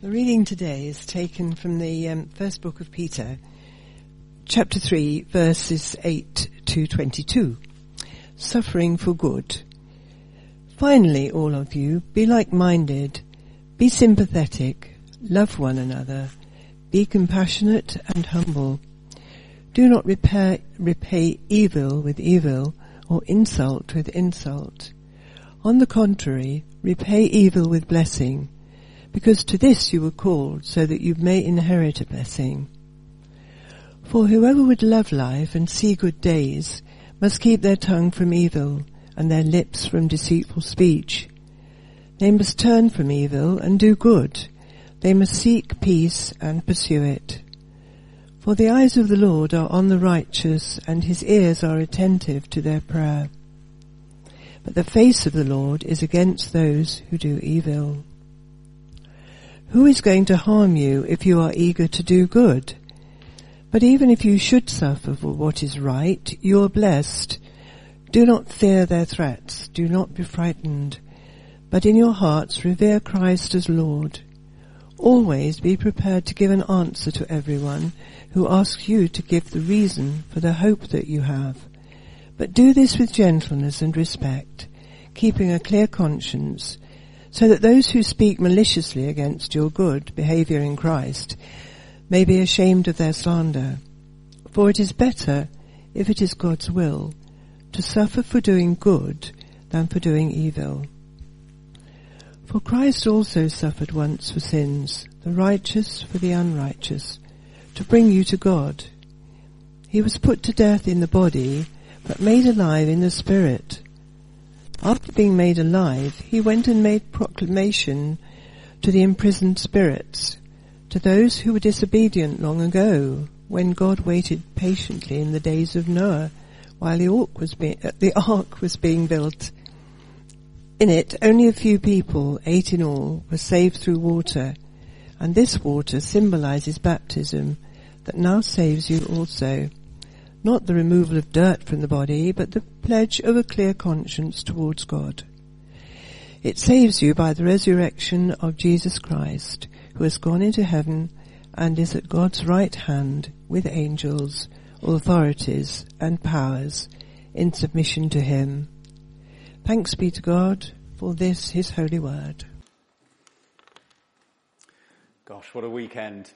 The reading today is taken from the first book of Peter, chapter 3, verses 8 to 22. Suffering for good. Finally, all of you, be like-minded, be sympathetic, love one another, be compassionate and humble. Do not repay evil with evil or insult with insult. On the contrary, repay evil with blessing, because to this you were called, so that you may inherit a blessing. For whoever would love life and see good days must keep their tongue from evil and their lips from deceitful speech. They must turn from evil and do good. They must seek peace and pursue it. For the eyes of the Lord are on the righteous, and his ears are attentive to their prayer. But the face of the Lord is against those who do evil. Who is going to harm you if you are eager to do good? But even if you should suffer for what is right, you are blessed. Do not fear their threats. Do not be frightened. But in your hearts revere Christ as Lord. Always be prepared to give an answer to everyone who asks you to give the reason for the hope that you have. But do this with gentleness and respect, keeping a clear conscience, so that those who speak maliciously against your good behavior in Christ may be ashamed of their slander. For it is better, if it is God's will, to suffer for doing good than for doing evil. For Christ also suffered once for sins, the righteous for the unrighteous, to bring you to God. He was put to death in the body, but made alive in the spirit. After being made alive, he went and made proclamation to the imprisoned spirits, to those who were disobedient long ago, when God waited patiently in the days of Noah, while the ark was being built. In it, only a few people, 8 in all, were saved through water, and this water symbolizes baptism, that now saves you also. Not the removal of dirt from the body, but the pledge of a clear conscience towards God. It saves you by the resurrection of Jesus Christ, who has gone into heaven and is at God's right hand with angels, authorities and powers in submission to him. Thanks be to God for this, his holy word. Gosh, what a weekend.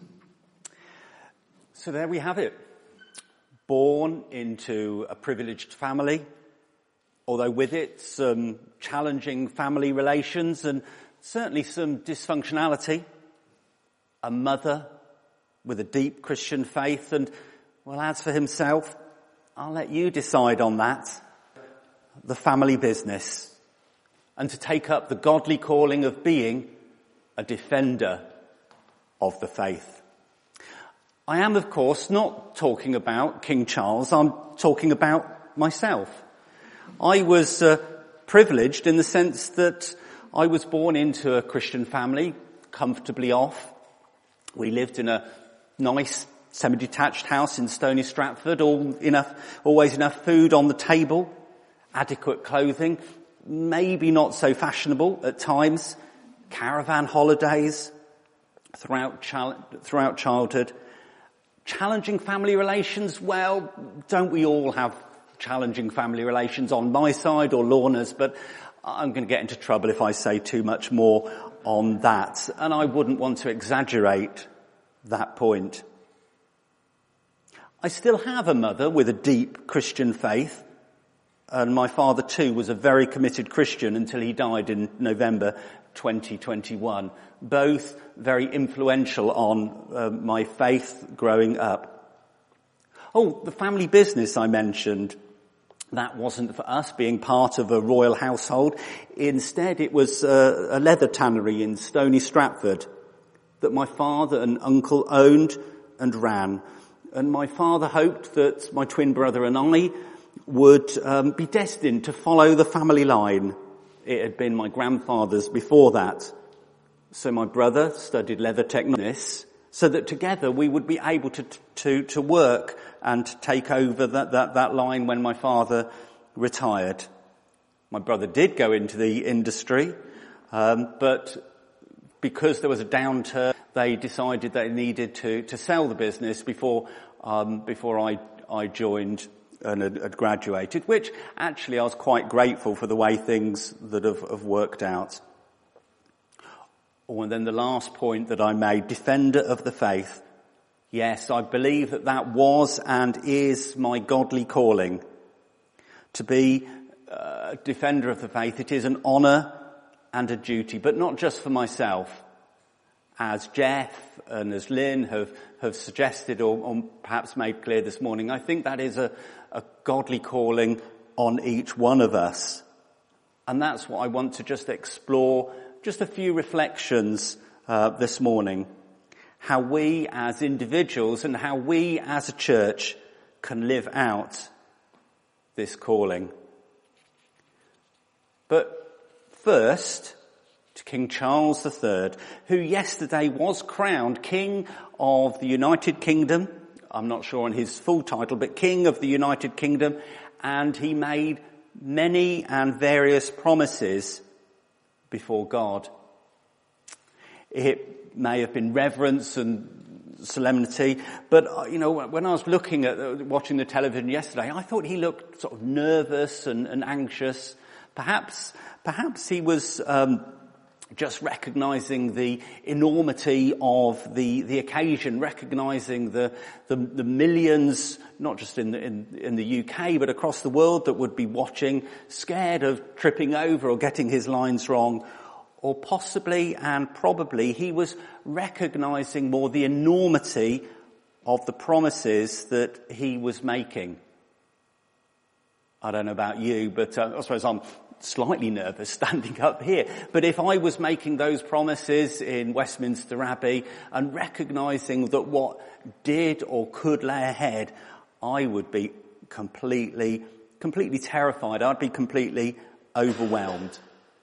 So there we have it. Born into a privileged family, although with it some challenging family relations and certainly some dysfunctionality. A mother with a deep Christian faith, and, well, as for himself, I'll let you decide on that. The family business, and to take up the godly calling of being a defender of the faith. I am, of course, not talking about King Charles. I'm talking about myself. I was privileged in the sense that I was born into a Christian family, comfortably off. We lived in a nice semi-detached house in Stony Stratford, always enough food on the table, adequate clothing, maybe not so fashionable at times, caravan holidays throughout childhood. Challenging family relations, well, don't we all have challenging family relations on my side or Lorna's? But I'm going to get into trouble if I say too much more on that. And I wouldn't want to exaggerate that point. I still have a mother with a deep Christian faith. And my father too was a very committed Christian until he died in November 2021. Both very influential on my faith growing up. Oh, the family business I mentioned, that wasn't for us being part of a royal household. Instead, it was a leather tannery in Stony Stratford that my father and uncle owned and ran. And my father hoped that my twin brother and I would be destined to follow the family line. It had been my grandfather's before that. So my brother studied leather technology, so that together we would be able to work and take over that line when my father retired. My brother did go into the industry, but because there was a downturn, they decided they needed to sell the business before I joined and had graduated, which actually I was quite grateful for the way things that have worked out. Oh, and then the last point that I made, defender of the faith. Yes, I believe that was and is my godly calling. To be a defender of the faith, it is an honour and a duty, but not just for myself. As Jeff and as Lynn have suggested or perhaps made clear this morning, I think that is a godly calling on each one of us. And that's what I want to just explore, just a few reflections this morning. How we as individuals and how we as a church can live out this calling. But first, to King Charles III, who yesterday was crowned King of the United Kingdom. I'm not sure on his full title, but King of the United Kingdom. And he made many and various promises before God. It may have been reverence and solemnity, but when I was watching the television yesterday, I thought he looked sort of nervous and anxious. Perhaps he was just recognising the enormity of the occasion, recognising the millions, not just in the UK, but across the world that would be watching, scared of tripping over or getting his lines wrong. Or possibly and probably he was recognising more the enormity of the promises that he was making. I don't know about you, but I suppose I'm slightly nervous standing up here. But if I was making those promises in Westminster Abbey and recognising that what did or could lay ahead, I would be completely terrified. I'd be completely overwhelmed.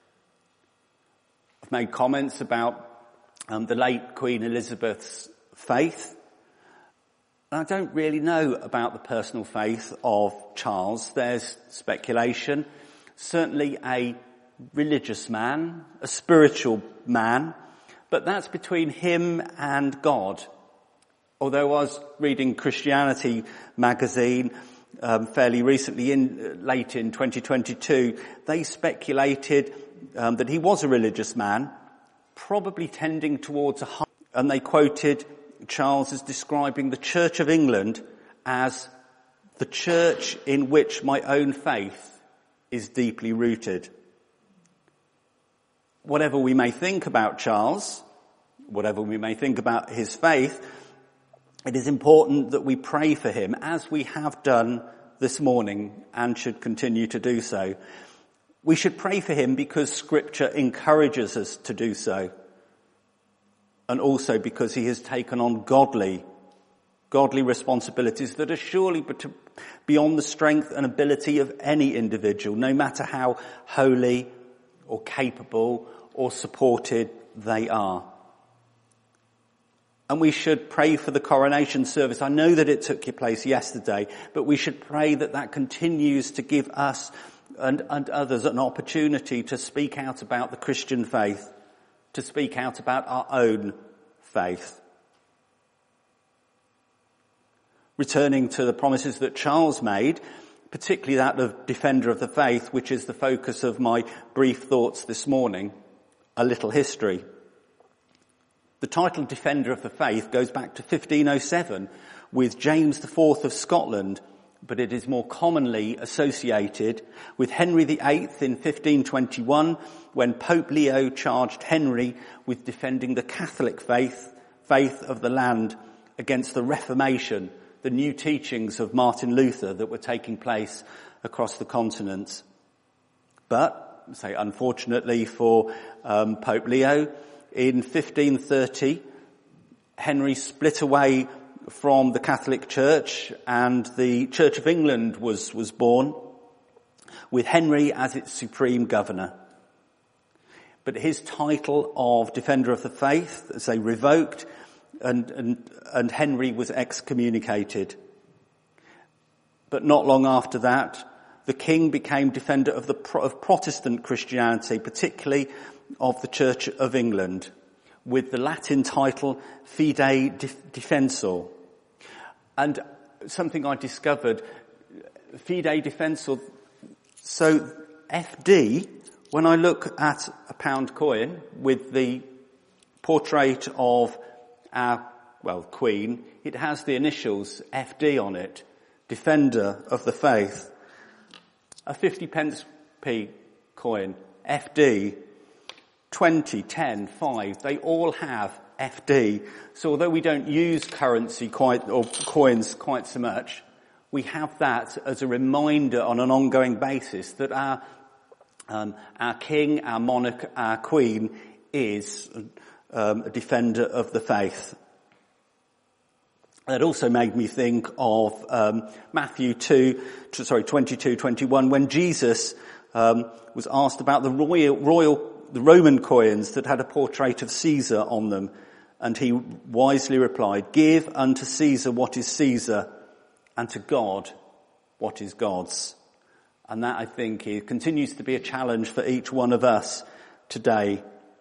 I've made comments about the late Queen Elizabeth's faith. And I don't really know about the personal faith of Charles. There's speculation. Certainly a religious man, a spiritual man, but that's between him and God. Although I was reading Christianity magazine fairly recently, late in 2022, they speculated that he was a religious man, probably tending towards and they quoted Charles as describing the Church of England as the church in which my own faith is deeply rooted. Whatever we may think about Charles, whatever we may think about his faith, it is important that we pray for him, as we have done this morning and should continue to do so. We should pray for him because Scripture encourages us to do so, and also because he has taken on godly responsibilities that are surely beyond the strength and ability of any individual, no matter how holy or capable or supported they are. And we should pray for the coronation service. I know that it took place yesterday, but we should pray that continues to give us and others an opportunity to speak out about the Christian faith, to speak out about our own faith. Returning to the promises that Charles made, particularly that of defender of the faith, which is the focus of my brief thoughts this morning, a little history. The title Defender of the Faith goes back to 1507 with James IV of Scotland, but it is more commonly associated with Henry VIII in 1521 when Pope Leo charged Henry with defending the Catholic faith of the land against the Reformation, the new teachings of Martin Luther that were taking place across the continent. But, unfortunately for Pope Leo, in 1530, Henry split away from the Catholic Church and the Church of England was born, with Henry as its supreme governor. But his title of Defender of the Faith, revoked, and Henry was excommunicated. But not long after that, the king became defender of Protestant Christianity, particularly of the Church of England, with the Latin title Fide Defensor. And something I discovered, Fide Defensor, so FD, when I look at a pound coin with the portrait of our, Queen, it has the initials FD on it, Defender of the Faith. A 50 pence p coin, FD, 20, 10, 5, they all have FD. So although we don't use currency or coins quite so much, we have that as a reminder on an ongoing basis that our king, our monarch, our queen is a defender of the faith. That also made me think of Matthew 22:21, when Jesus was asked about the Roman coins that had a portrait of Caesar on them, and he wisely replied, "Give unto Caesar what is Caesar, and to God what is God's." And that, I think, continues to be a challenge for each one of us today.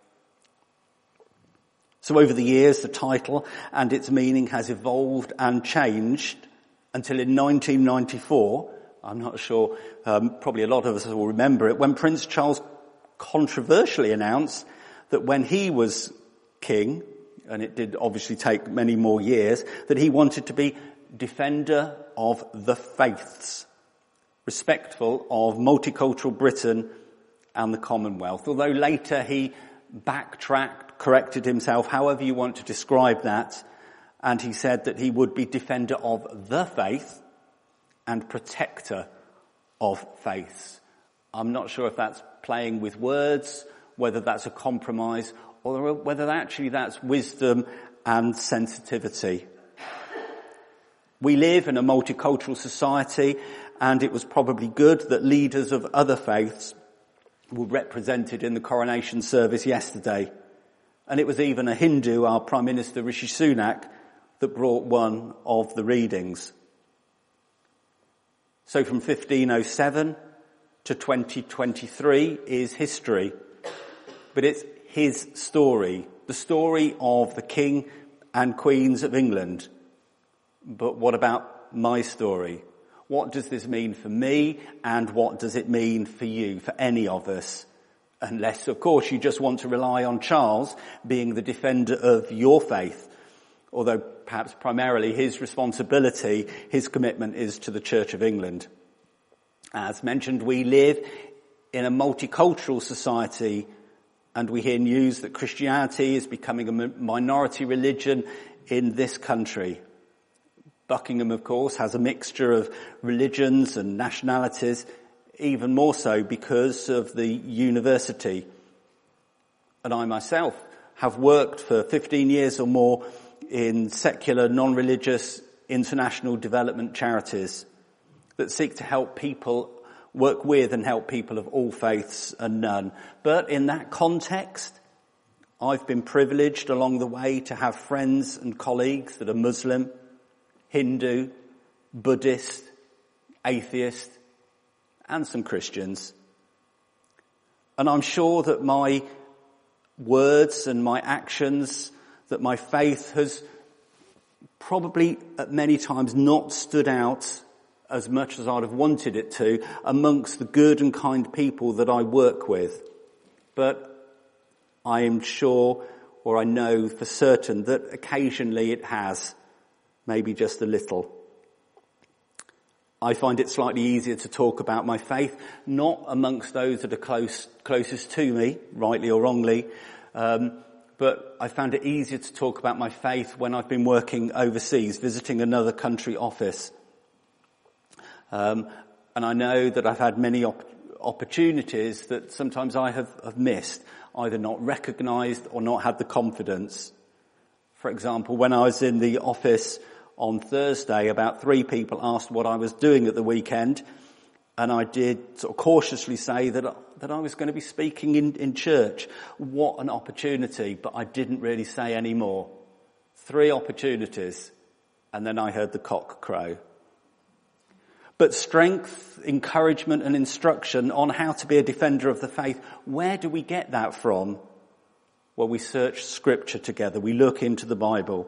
So over the years, the title and its meaning has evolved and changed until in 1994, I'm not sure, probably a lot of us will remember it, when Prince Charles controversially announced that when he was king, and it did obviously take many more years, that he wanted to be defender of the faiths, respectful of multicultural Britain and the Commonwealth. Although later he backtracked, corrected himself, however you want to describe that, and he said that he would be defender of the faith and protector of faiths. I'm not sure if that's playing with words, whether that's a compromise, or whether actually that's wisdom and sensitivity. We live in a multicultural society, and it was probably good that leaders of other faiths were represented in the coronation service yesterday. And it was even a Hindu, our Prime Minister Rishi Sunak, that brought one of the readings. So from 1507 to 2023 is history. But it's his story, the story of the King and Queens of England. But what about my story? What does this mean for me, and what does it mean for you, for any of us? Unless, of course, you just want to rely on Charles being the defender of your faith, although perhaps primarily his responsibility, his commitment is to the Church of England. As mentioned, we live in a multicultural society, and we hear news that Christianity is becoming a minority religion in this country. Buckingham, of course, has a mixture of religions and nationalities, even more so because of the university. And I myself have worked for 15 years or more in secular, non-religious, international development charities that seek to help people, work with and help people of all faiths and none. But in that context, I've been privileged along the way to have friends and colleagues that are Muslim, Hindu, Buddhist, atheist, and some Christians. And I'm sure that my words and my actions, that my faith has probably at many times not stood out as much as I'd have wanted it to amongst the good and kind people that I work with. But I am sure, or I know for certain, that occasionally it has. Maybe just a little. I find it slightly easier to talk about my faith, not amongst those that are closest to me, rightly or wrongly, but I found it easier to talk about my faith when I've been working overseas, visiting another country office. And I know that I've had many opportunities that sometimes I have missed, either not recognised or not had the confidence. For example, when I was in the office on Thursday, about 3 people asked what I was doing at the weekend, and I did sort of cautiously say that I was going to be speaking in church. What an opportunity, but I didn't really say any more. 3 opportunities, and then I heard the cock crow. But strength, encouragement and instruction on how to be a defender of the faith, where do we get that from? Well, we search Scripture together. We look into the Bible.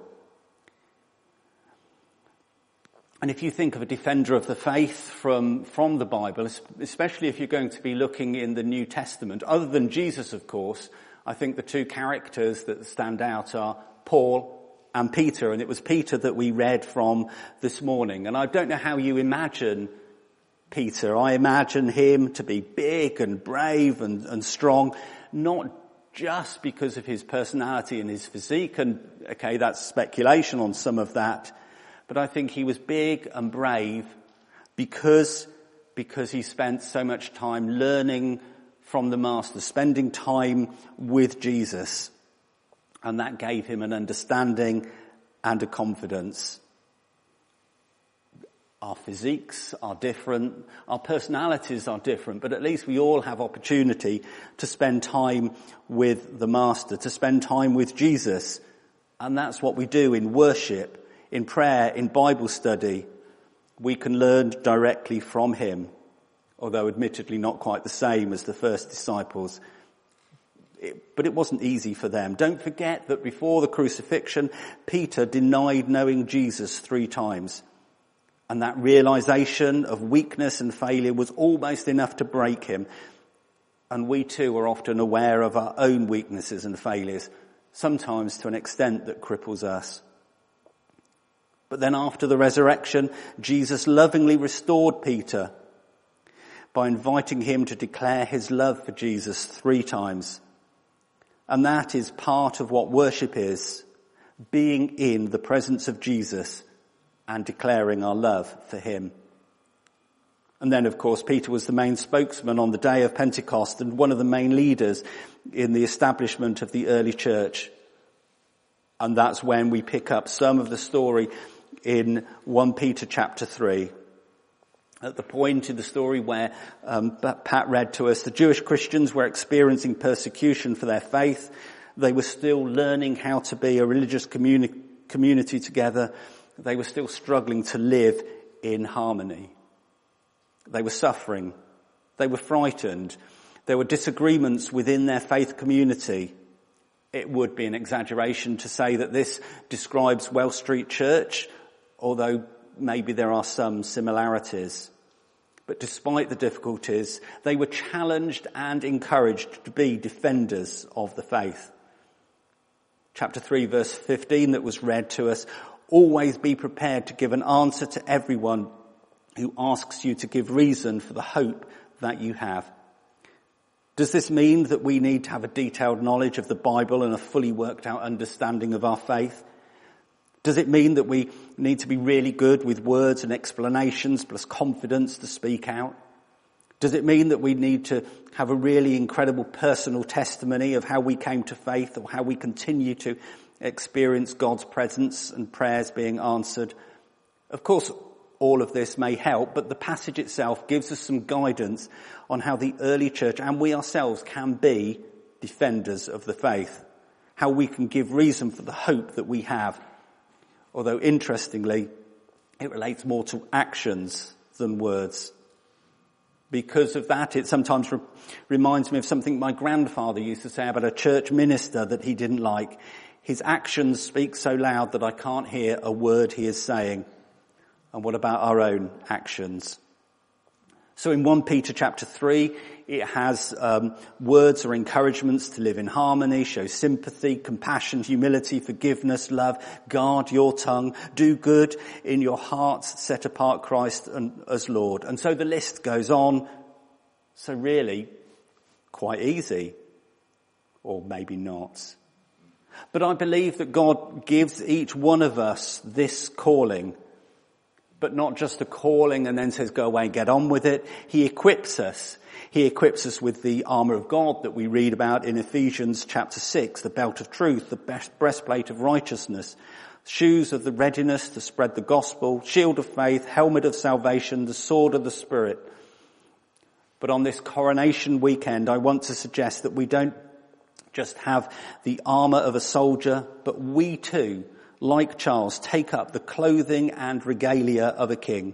And if you think of a defender of the faith from the Bible, especially if you're going to be looking in the New Testament, other than Jesus, of course, I think the two characters that stand out are Paul and Peter. And it was Peter that we read from this morning. And I don't know how you imagine Peter. I imagine him to be big and brave and strong, not just because of his personality and his physique, and okay, that's speculation on some of that, but I think he was big and brave because he spent so much time learning from the Master, spending time with Jesus, and that gave him an understanding and a confidence. Our physiques are different, our personalities are different, but at least we all have opportunity to spend time with the Master, to spend time with Jesus. And that's what we do in worship, in prayer, in Bible study. We can learn directly from him, although admittedly not quite the same as the first disciples. But it wasn't easy for them. Don't forget that before the crucifixion, Peter denied knowing Jesus 3 times. And that realization of weakness and failure was almost enough to break him. And we too are often aware of our own weaknesses and failures, sometimes to an extent that cripples us. But then after the resurrection, Jesus lovingly restored Peter by inviting him to declare his love for Jesus 3 times. And that is part of what worship is, being in the presence of Jesus and declaring our love for him. And then, of course, Peter was the main spokesman on the day of Pentecost and one of the main leaders in the establishment of the early church. And that's when we pick up some of the story in 1 Peter chapter 3. At the point in the story where Pat read to us, the Jewish Christians were experiencing persecution for their faith. They were still learning how to be a religious community together. They were still struggling to live in harmony. They were suffering. They were frightened. There were disagreements within their faith community. It would be an exaggeration to say that this describes Wells Street Church, although maybe there are some similarities. But despite the difficulties, they were challenged and encouraged to be defenders of the faith. Chapter 3, verse 15 that was read to us, always be prepared to give an answer to everyone who asks you to give reason for the hope that you have. Does this mean that we need to have a detailed knowledge of the Bible and a fully worked out understanding of our faith? Does it mean that we need to be really good with words and explanations plus confidence to speak out? Does it mean that we need to have a really incredible personal testimony of how we came to faith or how we continue to experience God's presence and prayers being answered? Of course, all of this may help, but the passage itself gives us some guidance on how the early church and we ourselves can be defenders of the faith, how we can give reason for the hope that we have. Although, interestingly, it relates more to actions than words. Because of that, it sometimes reminds me of something my grandfather used to say about a church minister that he didn't like. His actions speak so loud that I can't hear a word he is saying. And what about our own actions? So in 1 Peter chapter 3, it has words or encouragements to live in harmony, show sympathy, compassion, humility, forgiveness, love, guard your tongue, do good in your hearts, set apart Christ as Lord. And so the list goes on. So really, quite easy. Or maybe not. But I believe that God gives each one of us this calling. But not just a calling and then says, go away and get on with it. He equips us. He equips us with the armour of God that we read about in Ephesians chapter 6, the belt of truth, the breastplate of righteousness, shoes of the readiness to spread the gospel, shield of faith, helmet of salvation, the sword of the Spirit. But on this coronation weekend, I want to suggest that we don't just have the armour of a soldier, but we too, like Charles, take up the clothing and regalia of a king.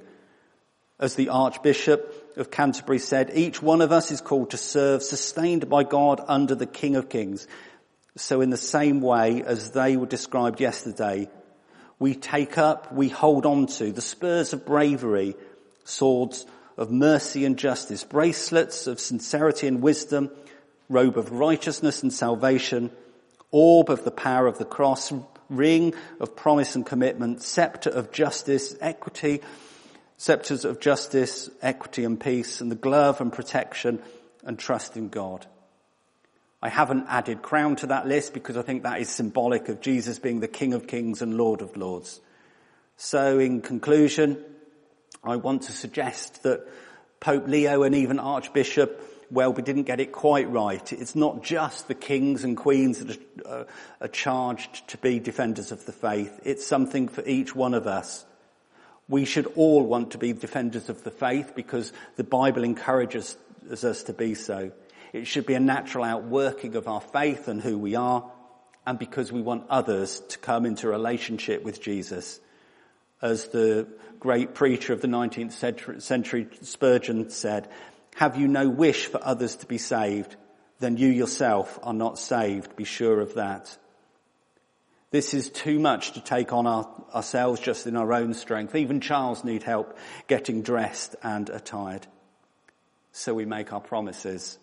As the Archbishop of Canterbury said, each one of us is called to serve, sustained by God under the King of Kings. So in the same way as they were described yesterday, we take up, we hold on to the spurs of bravery, swords of mercy and justice, bracelets of sincerity and wisdom, robe of righteousness and salvation, orb of the power of the cross, ring of promise and commitment, scepters of justice, equity and peace, and the glove and protection and trust in God. I haven't added crown to that list because I think that is symbolic of Jesus being the King of Kings and Lord of Lords. So in conclusion, I want to suggest that Pope Leo and even Archbishop Welby didn't get it quite right. It's not just the kings and queens that are charged to be defenders of the faith. It's something for each one of us. We should all want to be defenders of the faith because the Bible encourages us to be so. It should be a natural outworking of our faith and who we are, and because we want others to come into relationship with Jesus. As the great preacher of the 19th century Spurgeon said, "Have you no wish for others to be saved? Then you yourself are not saved. Be sure of that." This is too much to take on ourselves just in our own strength. Even Charles need help getting dressed and attired. So we make our promises.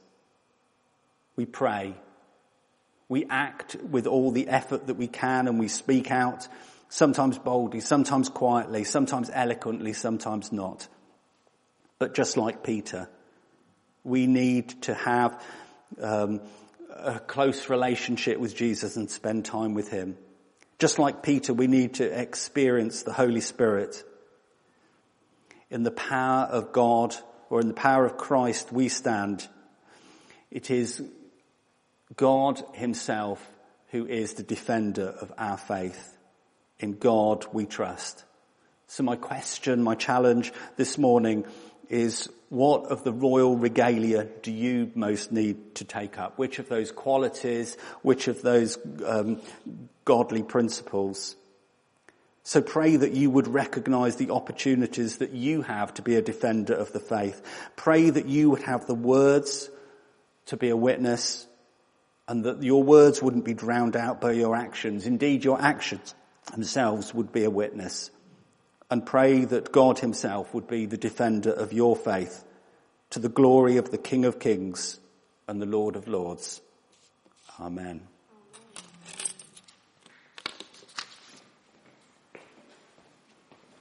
We pray. We act with all the effort that we can, and we speak out, sometimes boldly, sometimes quietly, sometimes eloquently, sometimes not. But just like Peter, we need to have a close relationship with Jesus and spend time with him. Just like Peter, we need to experience the Holy Spirit. In the power of God, or in the power of Christ, we stand. It is God himself who is the defender of our faith. In God we trust. So my question, my challenge this morning is, what of the royal regalia do you most need to take up? Which of those qualities, which of those godly principles? So pray that you would recognize the opportunities that you have to be a defender of the faith. Pray that you would have the words to be a witness, and that your words wouldn't be drowned out by your actions. Indeed, your actions themselves would be a witness. And pray that God himself would be the defender of your faith, to the glory of the King of Kings and the Lord of Lords. Amen.